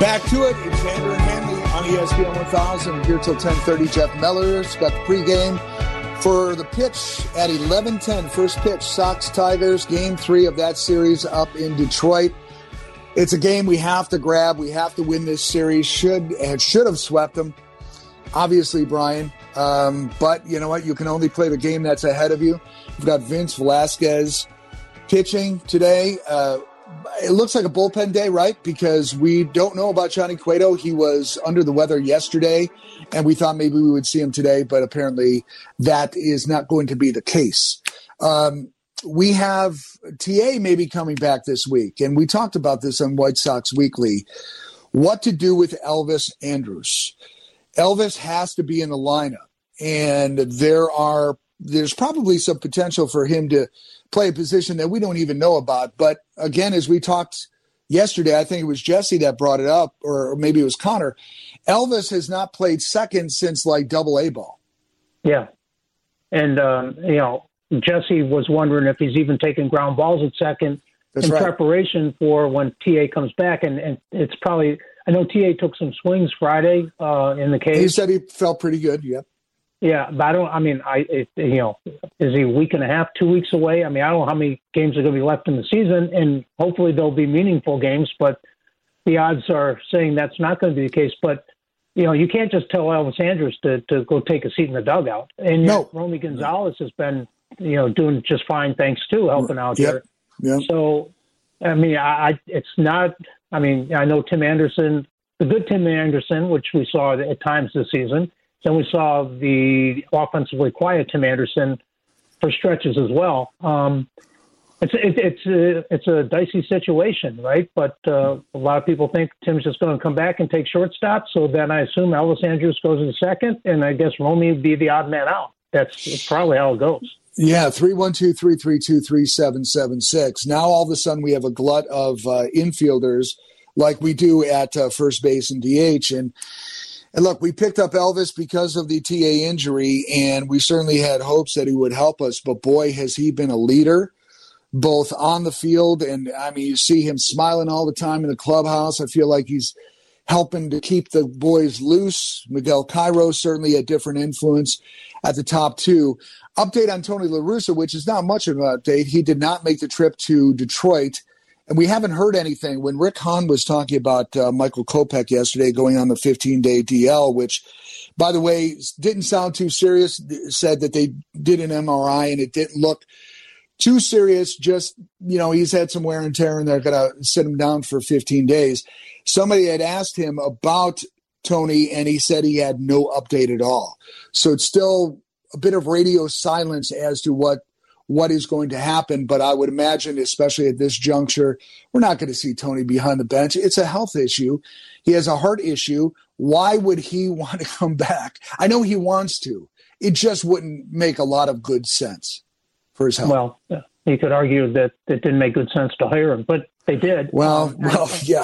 Back to it. It's Andrew and Hanley on ESPN 1000. Here till 10:30. Jeff Miller's got the pregame for the pitch at 11:10. First pitch, Sox-Tigers, Game 3 of that series up in Detroit. It's a game we have to grab. We have to win this series. Should have swept them, obviously, Brian. But you know what? You can only play the game that's ahead of you. We've got Vince Velasquez pitching today. It looks like a bullpen day, right? Because we don't know about Johnny Cueto. He was under the weather yesterday, and we thought maybe we would see him today, but apparently that is not going to be the case. We have TA maybe coming back this week, and we talked about this on White Sox Weekly. What to do with Elvis Andrus. Elvis has to be in the lineup, and there's probably some potential for him to play a position that we don't even know about. But again, as we talked yesterday, I think it was Jesse that brought it up, or maybe it was Connor. Elvis has not played second since like AA ball. Yeah. And, Jesse was wondering if he's even taking ground balls at second preparation for when TA comes back. And it's probably, I know TA took some swings Friday in the cage. He said he felt pretty good. Yep. Yeah, but is he a week and a half, 2 weeks away? I mean, I don't know how many games are going to be left in the season, and hopefully they'll be meaningful games, but the odds are saying that's not going to be the case. But, you can't just tell Elvis Andrus to go take a seat in the dugout. And Romy Gonzalez has been, doing just fine, thanks to helping out here. Yep. So, I mean, I know Tim Anderson, the good Tim Anderson, which we saw at times this season. Then we saw the offensively quiet Tim Anderson for stretches as well. It's a dicey situation, right? But a lot of people think Tim's just going to come back and take shortstop. So then I assume Elvis Andrus goes to the second, and I guess Romy would be the odd man out. That's probably how it goes. Yeah, 312-332-3776. Now all of a sudden we have a glut of infielders like we do at first base and DH. And look, we picked up Elvis because of the TA injury, and we certainly had hopes that he would help us. But, boy, has he been a leader, both on the field and, you see him smiling all the time in the clubhouse. I feel like he's helping to keep the boys loose. Miguel Cairo certainly a different influence at the top two. Update on Tony La Russa, which is not much of an update. He did not make the trip to Detroit. And we haven't heard anything. When Rick Hahn was talking about Michael Kopech yesterday going on the 15-day DL, which, by the way, didn't sound too serious, said that they did an MRI and it didn't look too serious. Just, he's had some wear and tear and they're going to sit him down for 15 days. Somebody had asked him about Tony and he said he had no update at all. So it's still a bit of radio silence as to what is going to happen. But I would imagine, especially at this juncture, we're not going to see Tony behind the bench. It's a health issue. He has a heart issue. Why would he want to come back? I know he wants to. It just wouldn't make a lot of good sense for his health. Well, you could argue that it didn't make good sense to hire him, but they did. Well, yeah.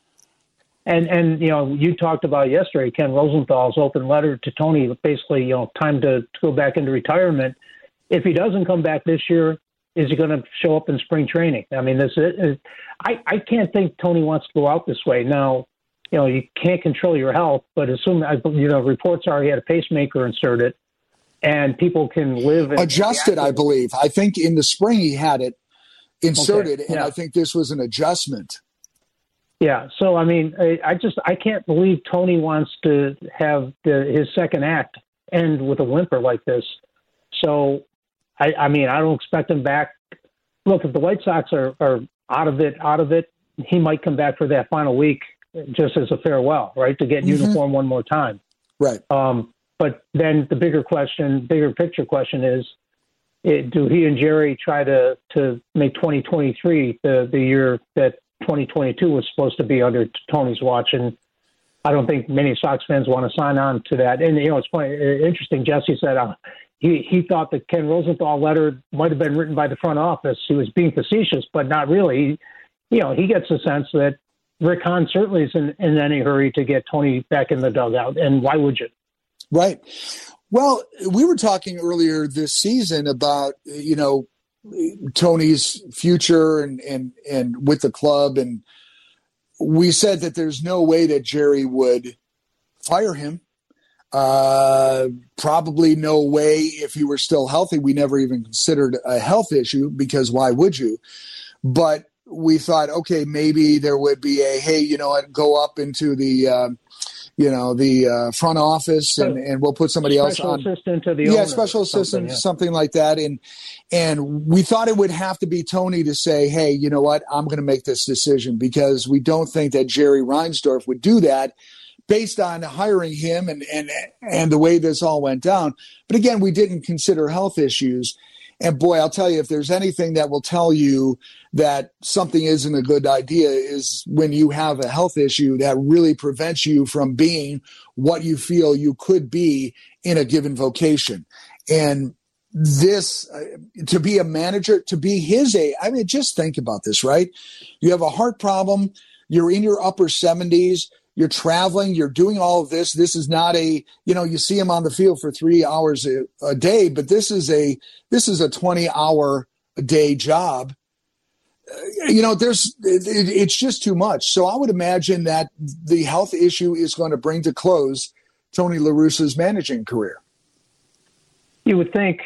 And you talked about yesterday, Ken Rosenthal's open letter to Tony, basically, time to go back into retirement. If he doesn't come back this year, is he going to show up in spring training? I mean, I can't think Tony wants to go out this way. Now, you can't control your health, but reports are he had a pacemaker inserted, and people can live and adjusted. I believe. I think in the spring he had it inserted, and I think this was an adjustment. Yeah. So I mean, I can't believe Tony wants to have his second act end with a whimper like this. So. I don't expect him back. Look, if the White Sox are out of it, he might come back for that final week just as a farewell, right, to get in uniform one more time. Right. But then the bigger picture question is, do he and Jerry try to make 2023 the year that 2022 was supposed to be under Tony's watch? And I don't think many Sox fans want to sign on to that. And, it's funny, interesting, Jesse said he thought the Ken Rosenthal letter might have been written by the front office. He was being facetious, but not really. He gets the sense that Rick Hahn certainly isn't in any hurry to get Tony back in the dugout. And why would you? Right. Well, we were talking earlier this season about, Tony's future and with the club and we said that there's no way that Jerry would fire him. Probably no way if he were still healthy. We never even considered a health issue because why would you? But we thought, okay, maybe there would be hey, you know what, go up into the front office and we'll put somebody else on. Special assistant to the owner. Special assistant, something like that. And we thought it would have to be Tony to say, hey, you know what, I'm going to make this decision because we don't think that Jerry Reinsdorf would do that based on hiring him and the way this all went down. But again, we didn't consider health issues. And boy, I'll tell you, if there's anything that will tell you that something isn't a good idea is when you have a health issue that really prevents you from being what you feel you could be in a given vocation. And this, to be a manager, to be his age, I mean, just think about this, right? You have a heart problem. You're in your upper 70s. You're traveling, you're doing all of this. This is not you see him on the field for 3 hours a day, but this is a 20-hour a day job. It's just too much. So I would imagine that the health issue is going to bring to close Tony La Russa's managing career. You would think,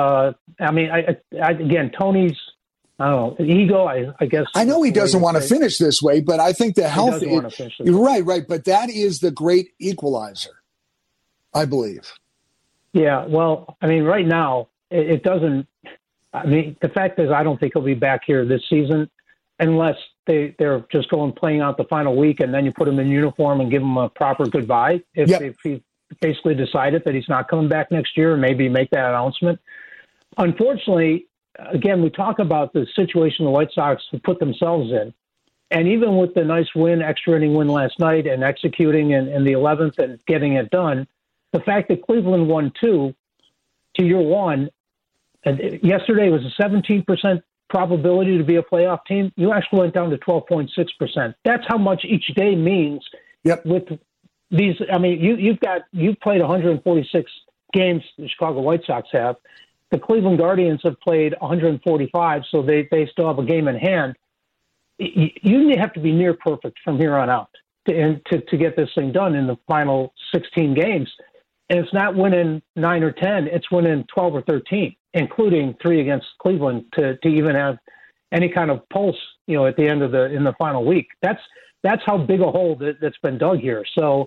again, Tony's, I don't know, ego, I guess. I know he doesn't want to finish this way, but I think the health – right. But that is the great equalizer, I believe. Yeah, well, I mean, right now, it doesn't – I mean, the fact is I don't think he'll be back here this season unless they're just playing out the final week and then you put him in uniform and give him a proper goodbye. If he basically decided that he's not coming back next year and maybe make that announcement. Unfortunately – again, we talk about the situation the White Sox have put themselves in. And even with the nice extra inning win last night and executing in the 11th and getting it done, the fact that Cleveland won 2 to your 1, and yesterday was a 17% probability to be a playoff team. You actually went down to 12.6%. That's how much each day means. Yep. With these, I mean, you've played 146 games, the Chicago White Sox have. The Cleveland Guardians have played 145, so they still have a game in hand. You have to be near perfect from here on out to get this thing done in the final 16 games. And it's not winning 9 or 10, it's winning 12 or 13, including 3 against Cleveland to even have any kind of pulse, at the end of in the final week. That's how big a hole that's been dug here. So,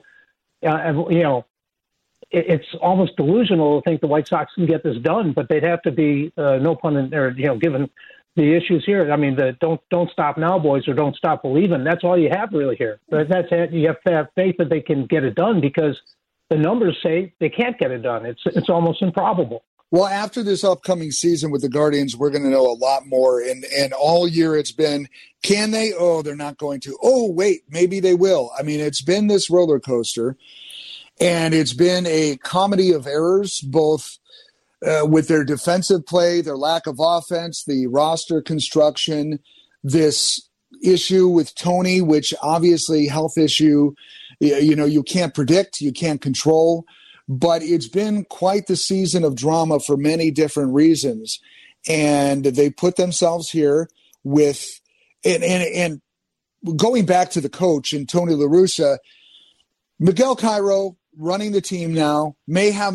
it's almost delusional to think the White Sox can get this done, but they'd have to be no pun intended, given the issues here. I mean, the don't stop now, boys, or don't stop believing. That's all you have really here. But that's it. You have to have faith that they can get it done because the numbers say they can't get it done. It's almost improbable. Well, after this upcoming season with the Guardians, we're going to know a lot more. And all year it's been, can they? Oh, they're not going to. Oh, wait, maybe they will. I mean, it's been this roller coaster. And it's been a comedy of errors, both with their defensive play, their lack of offense, the roster construction, this issue with Tony, which obviously health issue, you can't predict, you can't control. But it's been quite the season of drama for many different reasons. And they put themselves here with and going back to the coach and Tony La Russa, Miguel Cairo, running the team now, may have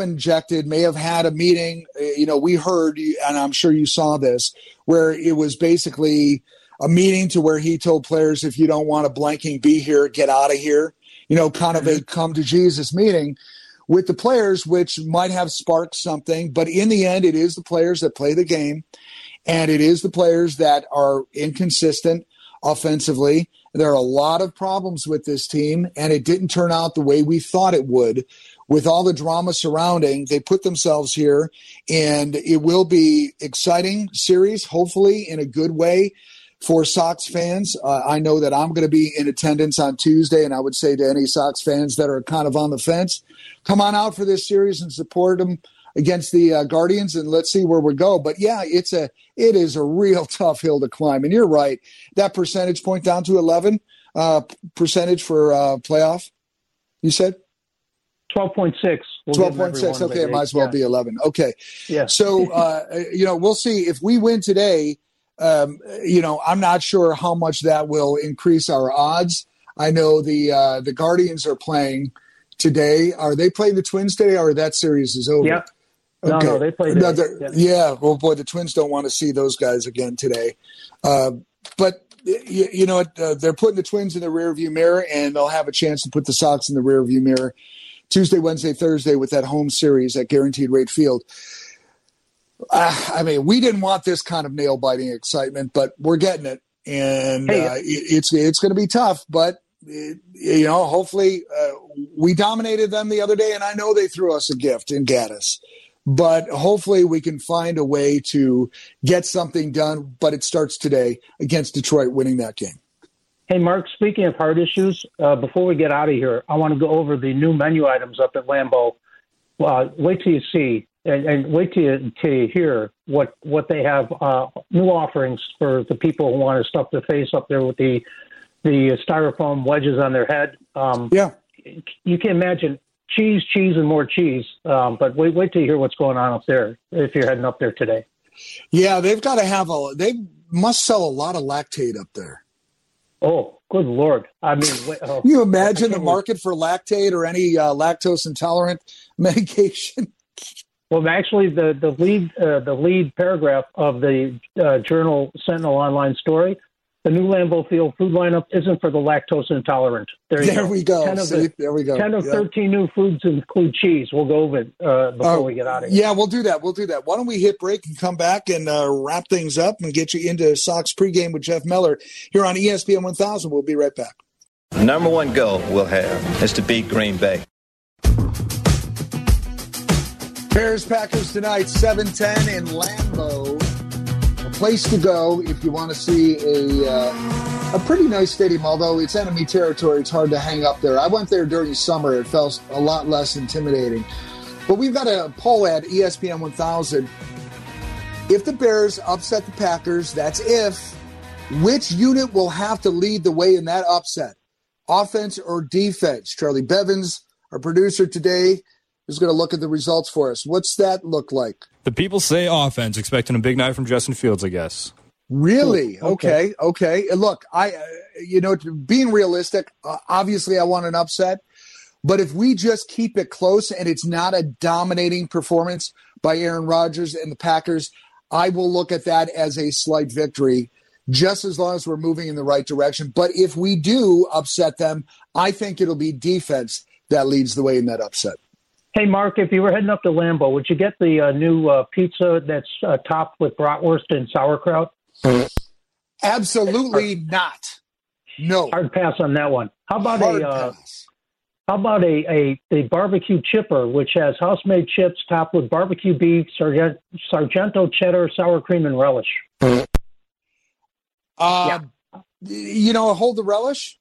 had a meeting. We heard, and I'm sure you saw this, where it was basically a meeting to where he told players, if you don't want a blanking be here, get out of here. Kind of a come to Jesus meeting with the players, which might have sparked something. But in the end, it is the players that play the game, and it is the players that are inconsistent offensively. There are a lot of problems with this team, and it didn't turn out the way we thought it would. With all the drama surrounding, they put themselves here, and it will be exciting series, hopefully in a good way for Sox fans. I know that I'm going to be in attendance on Tuesday, and I would say to any Sox fans that are kind of on the fence, come on out for this series and support them against the Guardians, and let's see where we go. But yeah, it is a real tough hill to climb. And you're right, that percentage point down to 11 percentage for playoff. You said 12.6. 12.6. Okay, it might as well be 11. Okay, yeah. So we'll see if we win today. I'm not sure how much that will increase our odds. I know the Guardians are playing today. Are they playing the Twins today, or that series is over? Yeah. Okay. No, they play today. Yeah. Well, boy, the Twins don't want to see those guys again today. But you know what? They're putting the Twins in the rearview mirror, and they'll have a chance to put the Sox in the rearview mirror Tuesday, Wednesday, Thursday with that home series at Guaranteed Rate Field. I mean, we didn't want this kind of nail-biting excitement, but we're getting it, and it's going to be tough. But you know, hopefully, we dominated them the other day, and I know they threw us a gift in Gaddis. But hopefully we can find a way to get something done. But it starts today against Detroit, winning that game. Hey, Mark, speaking of heart issues, before we get out of here, I want to go over the new menu items up at Lambeau. Wait till you see and wait till you hear what they have, new offerings for the people who want to stuff their face up there with the styrofoam wedges on their head. You can imagine cheese, and more cheese. But wait till you hear what's going on up there if you're heading up there today. Yeah, they've got to they must sell a lot of Lactaid up there. Oh, good Lord. I mean, can you imagine the market for Lactaid or any lactose intolerant medication? Well, actually, the lead paragraph of the Journal Sentinel online story, the new Lambeau Field food lineup isn't for the lactose intolerant. There we go. 10 of 13 new foods include cheese. We'll go over it before we get out of here. Yeah, we'll do that. Why don't we hit break and come back and wrap things up and get you into Sox pregame with Jeff Meller here on ESPN 1000. We'll be right back. The number one goal we'll have is to beat Green Bay. Bears-Packers tonight, 7:10 in Lambeau. Place to go if you want to see a pretty nice stadium, although it's enemy territory. It's hard to hang up there. I went there during summer. It felt a lot less intimidating. But we've got a poll at ESPN 1000. If the Bears upset the Packers, that's if, which unit will have to lead the way in that upset? Offense or defense? Charlie Bevins, our producer today, is going to look at the results for us. What's that look like? The people say offense, expecting a big night from Justin Fields, I guess. Really? Okay. Look, being realistic, obviously I want an upset. But if we just keep it close and it's not a dominating performance by Aaron Rodgers and the Packers, I will look at that as a slight victory, just as long as we're moving in the right direction. But if we do upset them, I think it'll be defense that leads the way in that upset. Hey, Mark, if you were heading up to Lambeau, would you get the new pizza that's topped with bratwurst and sauerkraut? Absolutely not. No. Hard pass on that one. How about a barbecue chipper, which has house-made chips topped with barbecue beef, Sargento cheddar, sour cream, and relish? Hold the relish.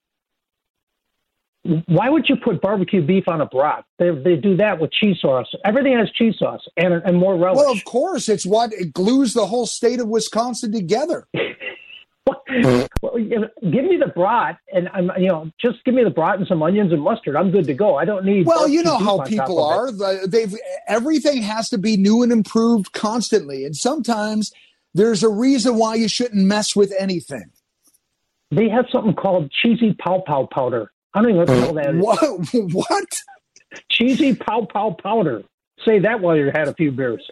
Why would you put barbecue beef on a brat? They do that with cheese sauce. Everything has cheese sauce and more relish. Well, of course. It's what it glues the whole state of Wisconsin together. Well, give me the brat, and just give me the brat and some onions and mustard. I'm good to go. I don't need. Well, you know how people are. Everything has to be new and improved constantly, and sometimes there's a reason why you shouldn't mess with anything. They have something called cheesy pow pow powder. I don't even know what that is. What? Cheesy pow pow powder. Say that while you had a few beers.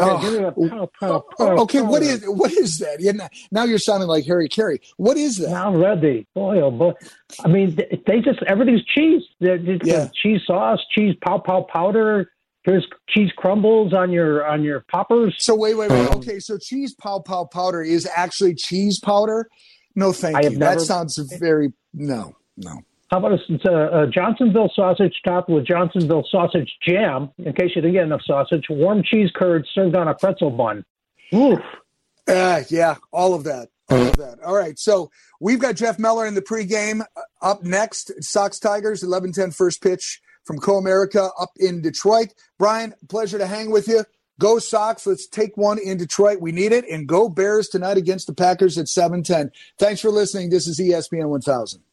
Okay, what is that? Now you're sounding like Harry Carey. What is that? Now ready. Boy, oh boy. I mean, they just, everything's cheese. Cheese sauce, cheese pow pow powder. Here's cheese crumbles on your poppers. So wait. Okay, so cheese pow pow powder is actually cheese powder? No, thank you. That sounds very, no. How about a Johnsonville sausage topped with Johnsonville sausage jam, in case you didn't get enough sausage, warm cheese curds served on a pretzel bun. Oof. Yeah, all of that. All right, so we've got Jeff Meller in the pregame. Up next, Sox Tigers, 11:10 first pitch from Co-America up in Detroit. Brian, pleasure to hang with you. Go Sox. Let's take one in Detroit. We need it. And go Bears tonight against the Packers at 7:10. Thanks for listening. This is ESPN 1000.